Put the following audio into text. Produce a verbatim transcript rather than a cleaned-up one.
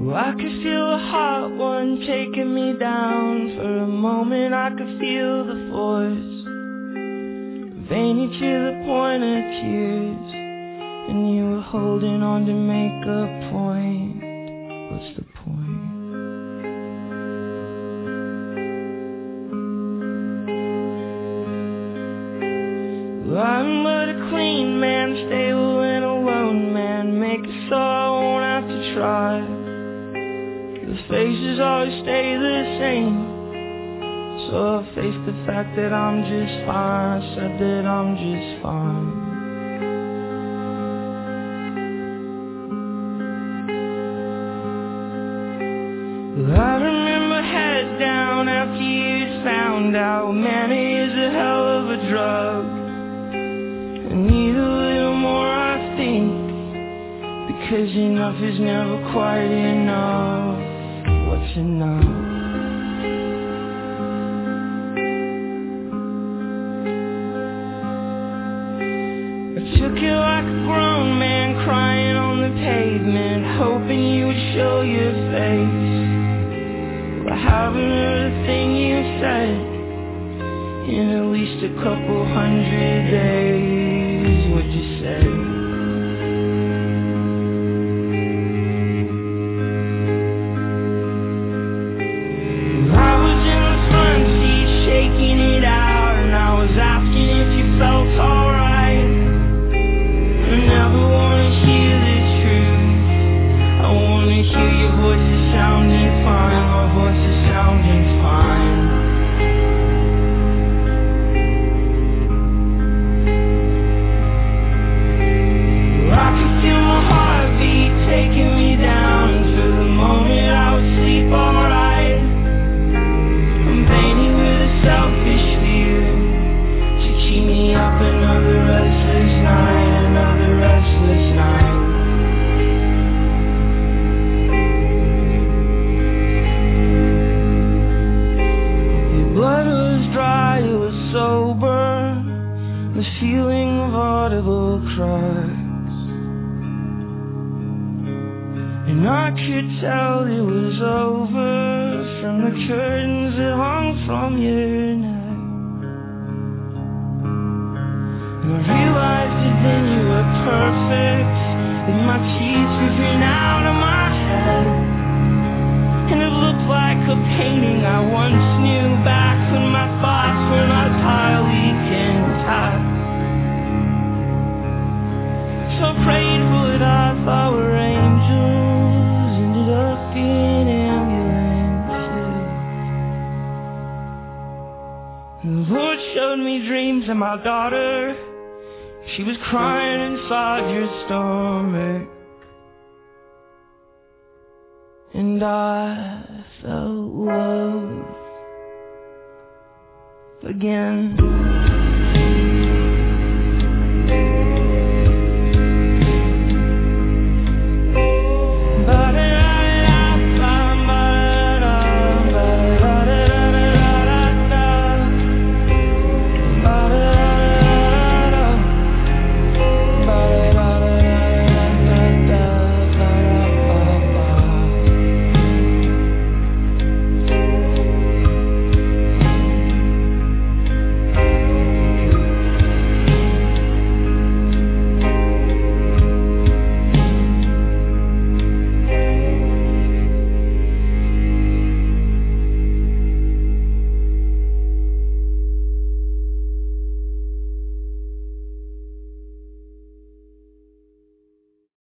I could feel a hot one taking me down. For a moment I could feel the force, veiny to the point of tears. And you were holding on to make a point. What's the point? Well, I'm but a clean man, stable and alone man. Make it so I won't have to try. The faces always stay the same, so I face the fact that I'm just fine. I said that I'm just fine. Well, I remember head down after you'd found out Manny is a hell of a drug. I need a little more, I think, because enough is never quite enough. What's enough? I took it like a grown man crying on the pavement, hoping you would show your face. Well, I haven't heard a thing you said in at least a couple hundred days. What'd you say? The feeling of audible cries, and I could tell it was over from the curtains that hung from your neck. And I realized that then you were perfect, that my teeth were green out of my head, and it looked like a painting I once knew back when my thoughts were not entirely intact. So prayed for what I thought were angels ended up being ambulances. And the Lord showed me dreams of my daughter. She was crying inside your stomach, and I felt love again.